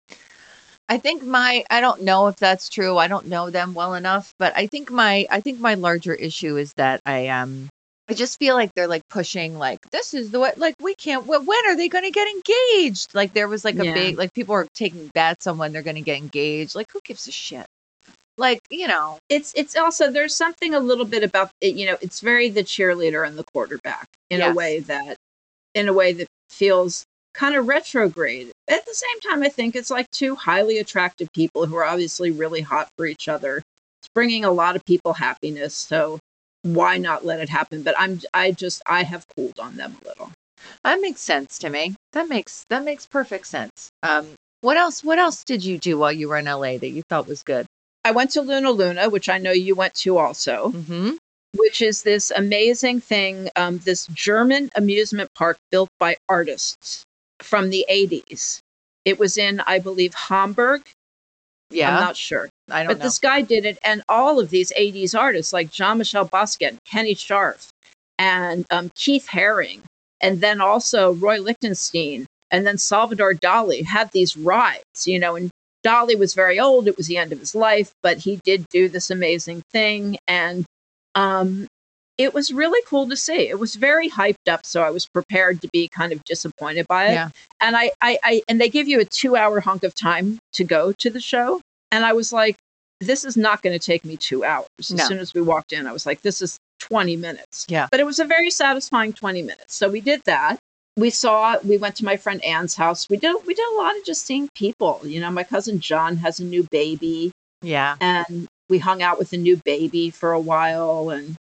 I think my I don't know if that's true. I don't know them well enough, but I think my I think my larger issue is that I um I just feel like they're like pushing like this is the way like we can't wh- when are they going to get engaged? Like there was like a Yeah. big like people are taking bets on when they're going to get engaged. Like who gives a shit? Like, you know. It's it's also, there's something a little bit about it, you know, it's very the cheerleader and the quarterback in a Yes. way that, in a way that feels kind of retrograde. At the same time, I think it's like two highly attractive people who are obviously really hot for each other. It's bringing a lot of people happiness, so why not let it happen? But I'm I just I have cooled on them a little. That makes sense to me. That makes that makes perfect sense. Um what else what else did you do while you were in L A that you thought was good? I went to Luna Luna, which I know you went to also, Mhm. which is this amazing thing, um, this German amusement park built by artists from the eighties. It was in, I believe, Hamburg. Yeah. I'm not sure. I don't But know. this guy did it, and all of these eighties artists, like Jean-Michel Basquiat, Kenny Scharf, and um, Keith Haring, and then also Roy Lichtenstein, and then Salvador Dali had these rides, you know, and Dali was very old. It was the end of his life, but he did do this amazing thing. And um, it was really cool to see. It was very hyped up, so I was prepared to be kind of disappointed by it. Yeah. And I, I, I, and they give you a two-hour hunk of time to go to the show, and I was like, this is not going to take me two hours. As No. soon as we walked in, I was like, this is twenty minutes. Yeah. But it was a very satisfying twenty minutes. So we did that. We saw, we went to my friend Anne's house. We did, we did a lot of just seeing people. You know, my cousin John has a new baby, Yeah. and we hung out with the new baby for a while. And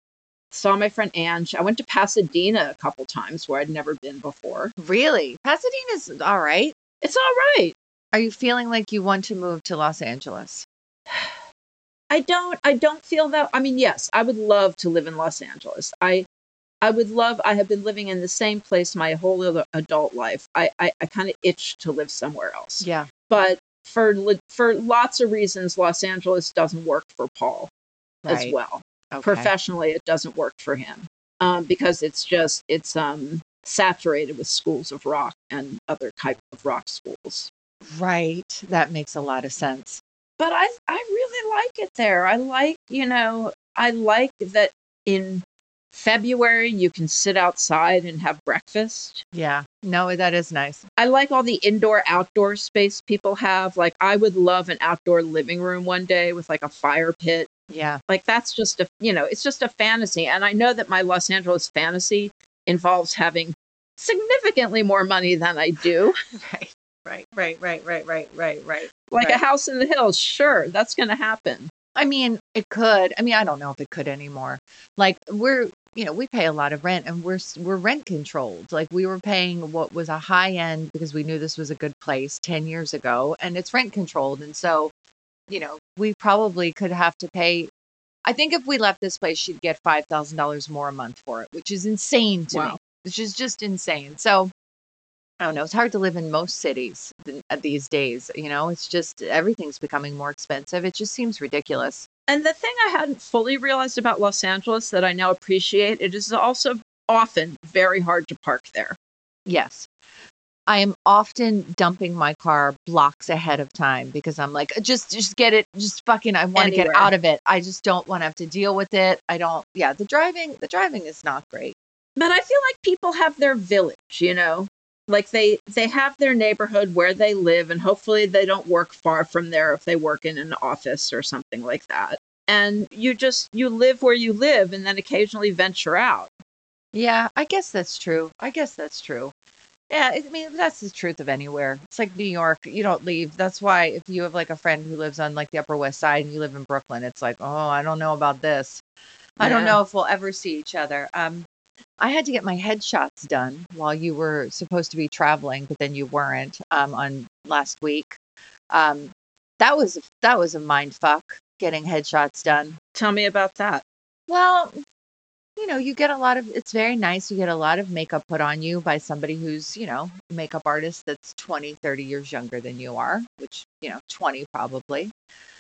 Saw my friend Ange. I went to Pasadena a couple times where I'd never been before. Really? Pasadena's all right. It's all right. Are you feeling like you want to move to Los Angeles? I don't I don't feel that. I mean, yes, I would love to live in Los Angeles. I I would love I have been living in the same place my whole other adult life. I I, I kind of itch to live somewhere else. Yeah. But for for lots of reasons, Los Angeles doesn't work for Paul Right. as well. Okay. Professionally, it doesn't work for him um, because it's just it's um, saturated with schools of rock and other type of rock schools. Right. That makes a lot of sense. But I I really like it there. I like, you know, I like that in February you can sit outside and have breakfast. Yeah. No, that is nice. I like all the indoor outdoor space people have. Like I would love an outdoor living room one day with like a fire pit. Yeah. Like that's just a, you know, it's just a fantasy. And I know that my Los Angeles fantasy involves having significantly more money than I do. Right. Right, right, right, right, right, right, right. Like right. a house in the hills, sure, that's going to happen. I mean, it could. I mean, I don't know if it could anymore. Like we're, you know, we pay a lot of rent and we're we're rent controlled. Like we were paying what was a high end because we knew this was a good place ten years ago and it's rent controlled. And so, you know, we probably could have to pay. I think if we left this place, she'd get five thousand dollars more a month for it, which is insane to Wow. me, which is just insane. So I don't know. It's hard to live in most cities th- these days. You know, it's just everything's becoming more expensive. It just seems ridiculous. And the thing I hadn't fully realized about Los Angeles that I now appreciate, it is also often very hard to park there. Yes. I am often dumping my car blocks ahead of time because I'm like, just, just get it. Just fucking, I want to get Anywhere. out of it. I just don't want to have to deal with it. I don't, yeah, the driving, the driving is not great. But I feel like people have their village, you know? Like they they have their neighborhood where they live, and hopefully they don't work far from there if they work in an office or something like that. And you just you live where you live and then occasionally venture out. Yeah, I guess that's true. I guess that's true. Yeah, I mean, that's the truth of anywhere. It's like New York, you don't leave. That's why if you have like a friend who lives on like the Upper West Side and you live in Brooklyn, it's like, oh, I don't know about this. I don't Yeah. know if we'll ever see each other. Um, I had to get my headshots done while you were supposed to be traveling, but then you weren't um, on last week. Um, that was that was a mind fuck getting headshots done. Tell me about that. Well, you know, you get a lot of, it's very nice. You get a lot of makeup put on you by somebody who's, you know, a makeup artist that's twenty, thirty years younger than you are, which, you know, twenty probably.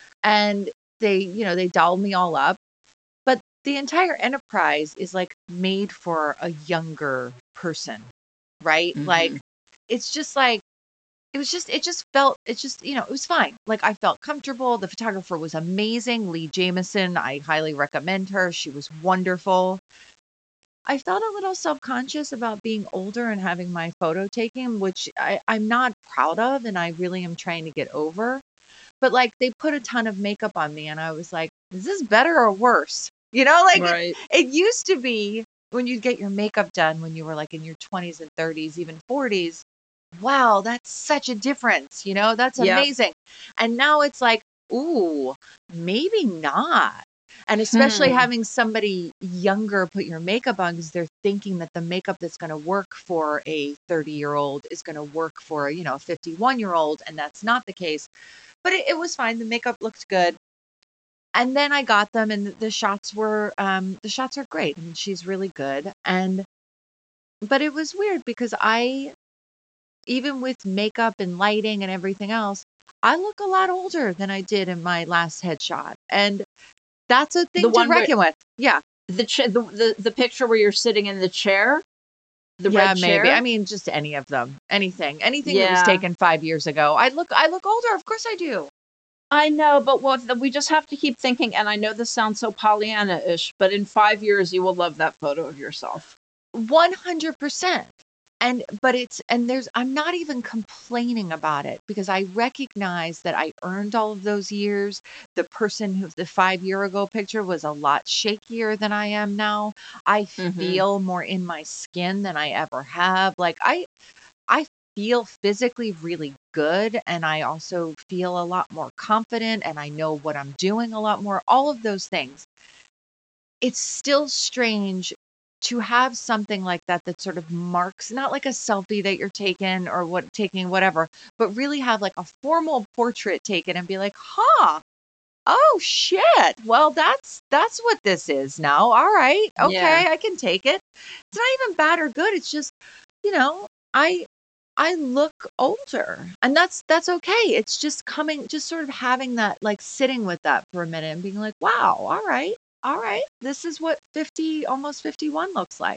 And they, you know, they doll me all up. But the entire enterprise is like made for a younger person, right? Mhm. Like, it's just like, it was just, it just felt, it just, you know, it was fine. Like, I felt comfortable. The photographer was amazing. Lee Jameson, I highly recommend her. She was wonderful. I felt a little self-conscious about being older and having my photo taken, which I, I'm not proud of, and I really am trying to get over. But like, they put a ton of makeup on me, and I was like, is this better or worse? You know, like Right. it, it used to be when you'd get your makeup done when you were like in your twenties and thirties, even forties. Wow, that's such a difference. You know, that's Yeah. amazing. And now it's like, ooh, maybe not. And especially Hmm. having somebody younger put your makeup on because they're thinking that the makeup that's going to work for a thirty year old is going to work for, you know, a fifty-one year old. And that's not the case. But it, it was fine. The makeup looked good. And then I got them and the, the shots were, um, the shots are great. I mean, she's really good. And, but it was weird because I, even with makeup and lighting and everything else, I look a lot older than I did in my last headshot. And that's a thing The to one where- reckon with. Yeah. The, cha- the the the picture where you're sitting in the chair, the yeah, red chair. maybe. I mean, just any of them, anything, anything that was Yeah. taken five years ago. I look, I look older. Of course I do. I know, but what we just have to keep thinking. And I know this sounds so Pollyanna-ish, but in five years you will love that photo of yourself. one hundred percent. And, but it's, and there's, I'm not even complaining about it because I recognize that I earned all of those years. The person who, the five year ago picture was a lot shakier than I am now. I Mhm. feel more in my skin than I ever have. Like I, I feel physically really good. And I also feel a lot more confident and I know what I'm doing a lot more, all of those things. it's still strange to have something like that that sort of marks, not like a selfie that you're taking or what taking whatever, but really have like a formal portrait taken and be like, huh, oh shit. Well, that's that's what this is now. All right. Okay, Yeah. I can take it. It's not even bad or good. It's just, you know, I I look older. And that's that's okay. It's just coming, just sort of having that, like sitting with that for a minute and being like, wow, all right. All right. This is what fifty, almost fifty-one looks like.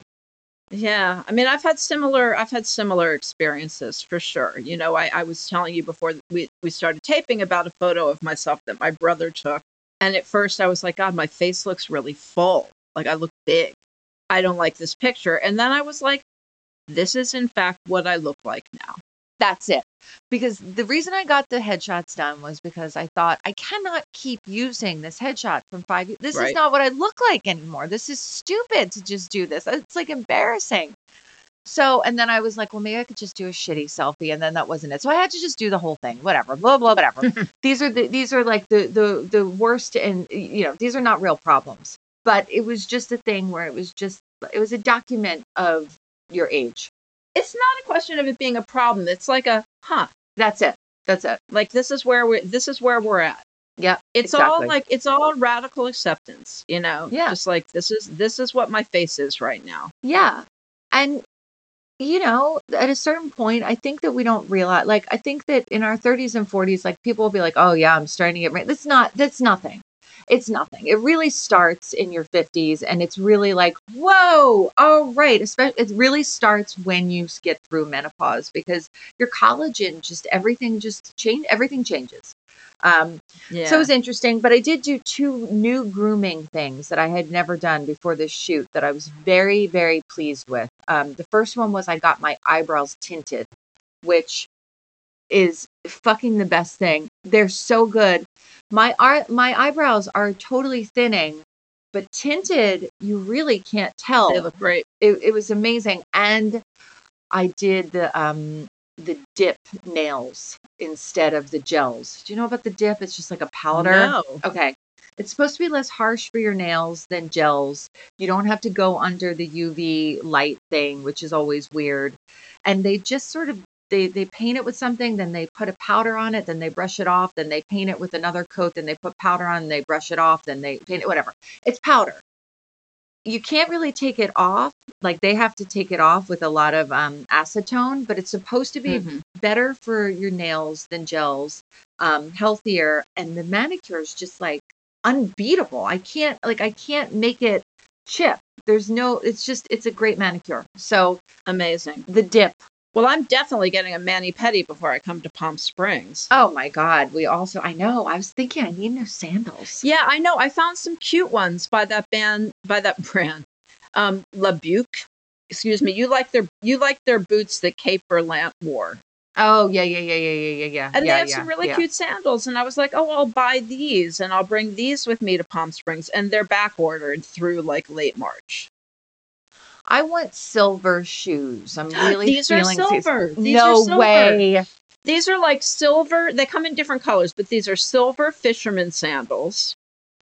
Yeah. I mean, I've had similar, I've had similar experiences for sure. You know, I, I was telling you before we, we started taping about a photo of myself that my brother took. And at first I was like, God, my face looks really full. Like I look big. I don't like this picture. And then I was like, this is in fact what I look like now. That's it. Because the reason I got the headshots done was because I thought I cannot keep using this headshot from five years. This Right. is not what I look like anymore. This is stupid to just do this. It's like embarrassing. So, and then I was like, well, maybe I could just do a shitty selfie, and then that wasn't it. So I had to just do the whole thing. Whatever, blah blah, whatever. these are the these are like the the the worst, and you know, these are not real problems. But it was just a thing where it was just it was a document of your age. It's not a question of it being a problem. It's like a, huh, That's it. That's it. like this is where we're, this is where we're at. Yeah. It's exactly. all like, it's all radical acceptance, you know? Yeah. Just like, this is, this is what my face is right now. Yeah. And, you know, at a certain point, I think that we don't realize, like, I think that in our thirties and forties, like, people will be like, oh, yeah, I'm starting to get married. That's not, that's nothing. It's nothing. It really starts in your fifties, and it's really like, whoa, all right. Especially, it really starts when you get through menopause, because your collagen, just everything just change. Everything changes. Um, Yeah. So it was interesting, but I did do two new grooming things that I had never done before this shoot that I was very, very pleased with. Um, the first one was I got my eyebrows tinted, which is fucking the best thing. They're so good. My eye- my eyebrows are totally thinning, but tinted, you really can't tell. They look great. It, it was amazing. And I did the um the dip nails instead of the gels. Do you know about the dip? It's just like a powder. No. Okay. It's supposed to be less harsh for your nails than gels. You don't have to go under the U V light thing, which is always weird. And they just sort of they they paint it with something, then they put a powder on it, then they brush it off, then they paint it with another coat, then they put powder on, they brush it off, then they paint it, whatever. It's powder. You can't really take it off. Like they have to take it off with a lot of um, acetone, but it's supposed to be Mhm. better for your nails than gels, um, healthier. And the manicure is just like unbeatable. I can't like I can't make it chip. There's no. It's just it's a great manicure. So Amazing. the dip. Well, I'm definitely getting a mani-pedi before I come to Palm Springs. Oh my God. We also. I know. I was thinking I need new sandals. Yeah, I know. I found some cute ones by that band, by that brand, um, La Buque. Excuse me. You like their you like their boots that Kate Berlant wore, Oh yeah yeah yeah yeah yeah yeah yeah. and yeah, they have yeah, some really yeah. cute sandals. And I was like, oh, I'll buy these, and I'll bring these with me to Palm Springs, and they're back ordered through like late March. I want silver shoes. I'm really These are feeling silver. These no are silver. way. These are like silver. They come in different colors, but these are silver fisherman sandals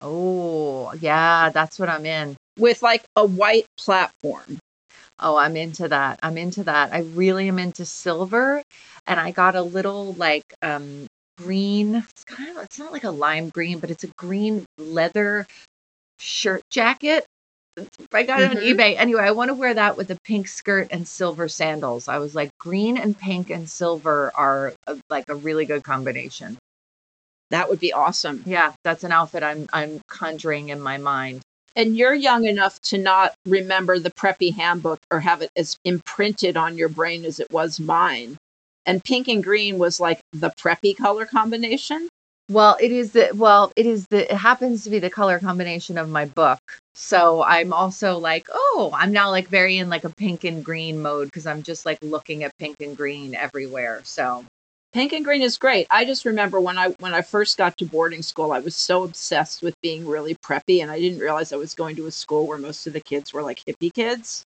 Oh yeah, that's what I'm in. with like a white platform. Oh, I'm into that. I'm into that. I really am into silver, and I got a little like um green. It's kind of it's not like a lime green, but it's a green leather shirt jacket. I got it on Mhm. eBay. Anyway, I want to wear that with a pink skirt and silver sandals. I was like, green and pink and silver are a, like a really good combination. That would be awesome. Yeah, that's an outfit I'm I'm conjuring in my mind. And you're young enough to not remember the preppy handbook or have it as imprinted on your brain as it was mine. And pink and green was like the preppy color combination. Well, it is the well, it is the it happens to be the color combination of my book. So I'm also like, oh, I'm now like very in like a pink and green mode because I'm just like looking at pink and green everywhere. So Pink and green is great. I just remember when I when I first got to boarding school, I was so obsessed with being really preppy, and I didn't realize I was going to a school where most of the kids were like hippie kids.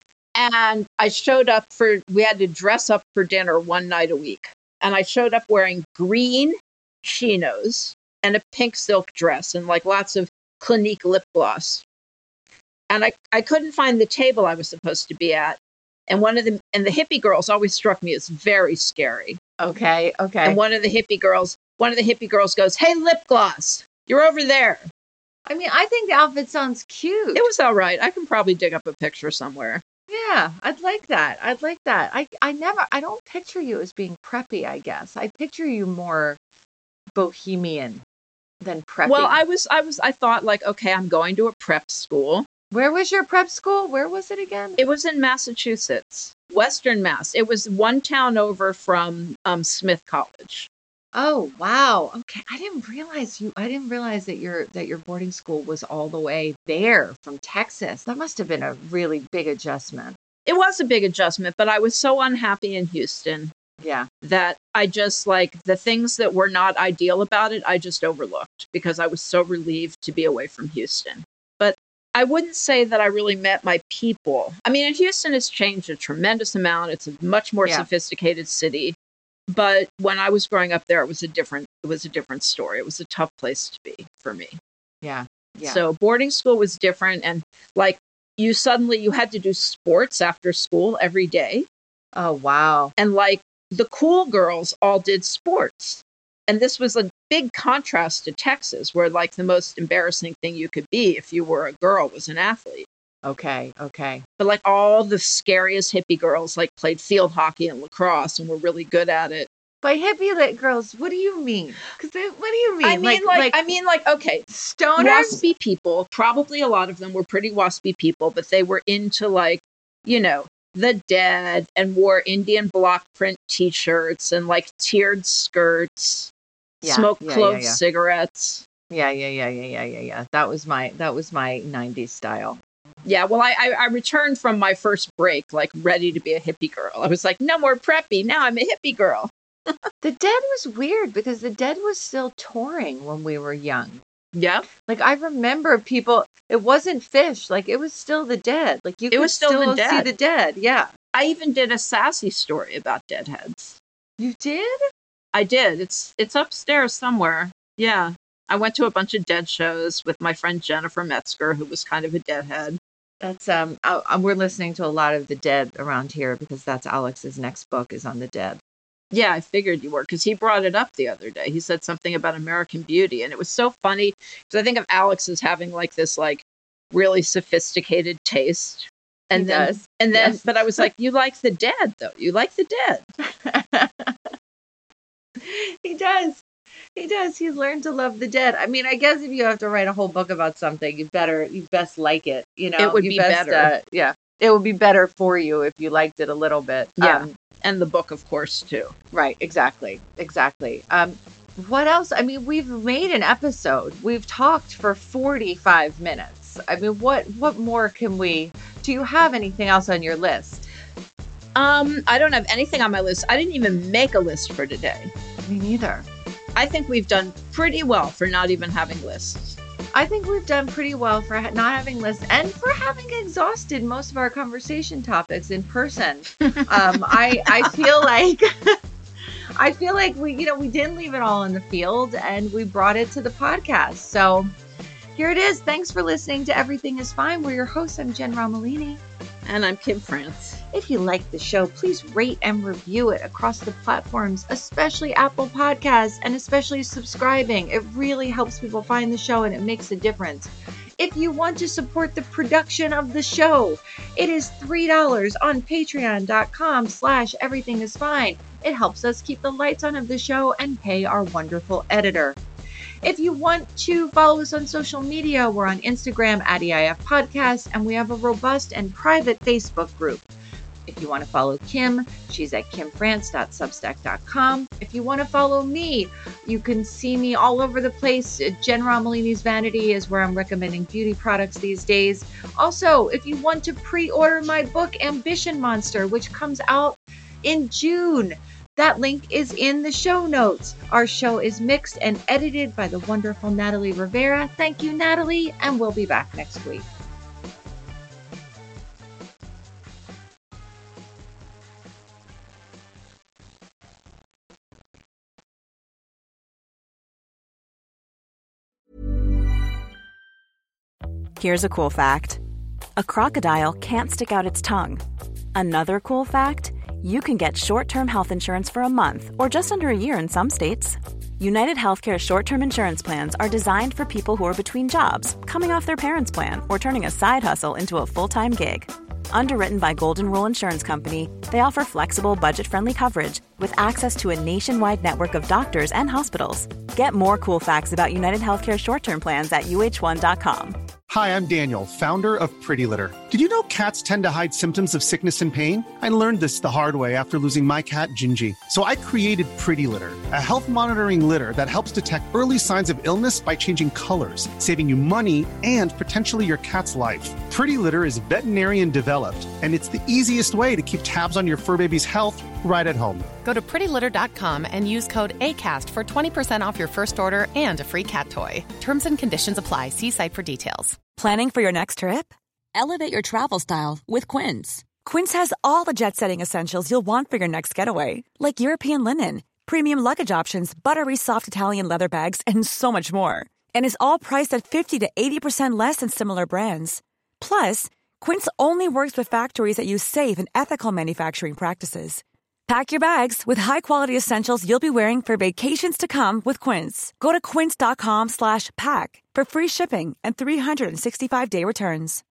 And I showed up for we had to dress up for dinner one night a week, and I showed up wearing green chinos and a pink silk dress and like lots of Clinique lip gloss. and I, I couldn't find the table I was supposed to be at. And one of the and the hippie girls always struck me as very scary. Okay, okay. And one of the hippie girls, one of the hippie girls goes, "Hey, lip gloss, you're over there." I mean, I think the outfit sounds cute. It was all right. I can probably dig up a picture somewhere. Yeah, I'd like that. I'd like that. I I never I don't picture you as being preppy, I guess. I picture you more bohemian than preppy. Well, I was I was I thought like, okay, I'm going to a prep school. Where was your prep school? Where was it again? It was in Massachusetts, Western Mass. It was one town over from um, Smith College. Oh, wow. Okay. I didn't realize you I didn't realize that your that your boarding school was all the way there from Texas. That must have been a really big adjustment. It was a big adjustment, but I was so unhappy in Houston. Yeah. That I just like the things that were not ideal about it, I just overlooked because I was so relieved to be away from Houston. But I wouldn't say that I really met my people. I mean, Houston has changed a tremendous amount. It's a much more Yeah. sophisticated city. But when I was growing up there, it was a different it was a different story. It was a tough place to be for me. Yeah. Yeah. So boarding school was different, and like you suddenly you had to do sports after school every day. Oh, wow. And like the cool girls all did sports. And this was a big contrast to Texas, where like the most embarrassing thing you could be if you were a girl was an athlete. Okay. Okay. But like all the scariest hippie girls like played field hockey and lacrosse and were really good at it. By hippie lit girls, what do you mean? Because what do you mean? I mean, like, I mean, like, okay, stoners? waspy people. Probably a lot of them were pretty waspy people, but they were into like, you know, the Dead and wore Indian block print T-shirts and like tiered skirts, Yeah, smoked yeah, clove yeah, yeah. cigarettes. Yeah, yeah, yeah, yeah, yeah, yeah, yeah. That was my that was my nineties style. Yeah, well, I, I I returned from my first break like ready to be a hippie girl. I was like, no more preppy. Now I'm a hippie girl. The Dead was weird because the Dead was still touring when we were young. Yeah, Like I remember people. It wasn't Fish. Like it was still the Dead. Like you It could was still the see Dead. the Dead. Yeah, I even did a sassy story about Deadheads. you did. I did. It's it's upstairs somewhere. Yeah. I went to a bunch of Dead shows with my friend Jennifer Metzger, who was kind of a Deadhead. That's um. I, I- we're listening to a lot of the Dead around here because that's Alex's next book is on the Dead. Yeah, I figured you were, because he brought it up the other day. He said something about American Beauty, and it was so funny, because I think of Alex as having like this like really sophisticated taste. And He then, does. and then, Yes. but I was like, you like the Dead, though. You like the Dead. He does. He does. He's learned to love the Dead. I mean, I guess if you have to write a whole book about something, you better, you best like it. You know, It would You be best, better. Uh, yeah, it would be better for you if you liked it a little bit. Yeah. Um, And the book, of course, too. right. Exactly. Exactly. Um, what else? I mean, we've made an episode. We've talked for forty-five minutes. I mean, what what more can we? Do you have anything else on your list? Um, I don't have anything on my list. I didn't even make a list for today. Me neither. I think we've done pretty well for not even having lists. I think we've done pretty well for ha- not having lists and for having exhausted most of our conversation topics in person. um, I I feel like I feel like we you know we didn't leave it all in the field and we brought it to the podcast. So here it is. Thanks for listening to Everything Is Fine. We're your hosts. I'm Jen Romolini. And I'm Kim France. If you like the show, please rate and review it across the platforms, especially Apple Podcasts, and especially subscribing. It really helps people find the show and it makes a difference. If you want to support the production of the show, it is three dollars on patreon.com slash everything is fine. It helps us keep the lights on of the show and pay our wonderful editor. If you want to follow us on social media, we're on Instagram at E I F Podcast, and we have a robust and private Facebook group. If you want to follow Kim, she's at kim france dot substack dot com. If you want to follow me, you can see me all over the place. Jen Romolini's Vanity is where I'm recommending beauty products these days. Also, if you want to pre-order my book, Ambition Monster, which comes out in June, that link is in the show notes. Our show is mixed and edited by the wonderful Natalie Rivera. Thank you, Natalie, and we'll be back next week. Here's a cool fact. a crocodile can't stick out its tongue. Another cool fact, you can get short-term health insurance for a month or just under a year in some states. United Healthcare short-term insurance plans are designed for people who are between jobs, coming off their parents' plan, or turning a side hustle into a full-time gig. Underwritten by Golden Rule Insurance Company, they offer flexible, budget-friendly coverage with access to a nationwide network of doctors and hospitals. Get more cool facts about United Healthcare short-term plans at U H one dot com. Hi, I'm Daniel, founder of Pretty Litter. Did you know cats tend to hide symptoms of sickness and pain? I learned this the hard way after losing my cat, Gingy. So I created Pretty Litter, a health monitoring litter that helps detect early signs of illness by changing colors, saving you money and potentially your cat's life. Pretty Litter is veterinarian developed, and it's the easiest way to keep tabs on your fur baby's health right at home. Go to pretty litter dot com and use code ACAST for twenty percent off your first order and a free cat toy. Terms and conditions apply. See site for details. Planning for your next trip? Elevate your travel style with Quince. Quince has all the jet-setting essentials you'll want for your next getaway, like European linen, premium luggage options, buttery soft Italian leather bags, and so much more. And is all priced at fifty to eighty percent less than similar brands. Plus, Quince only works with factories that use safe and ethical manufacturing practices. Pack your bags with high-quality essentials you'll be wearing for vacations to come with Quince. Go to quince dot com slash pack for free shipping and three sixty-five day returns.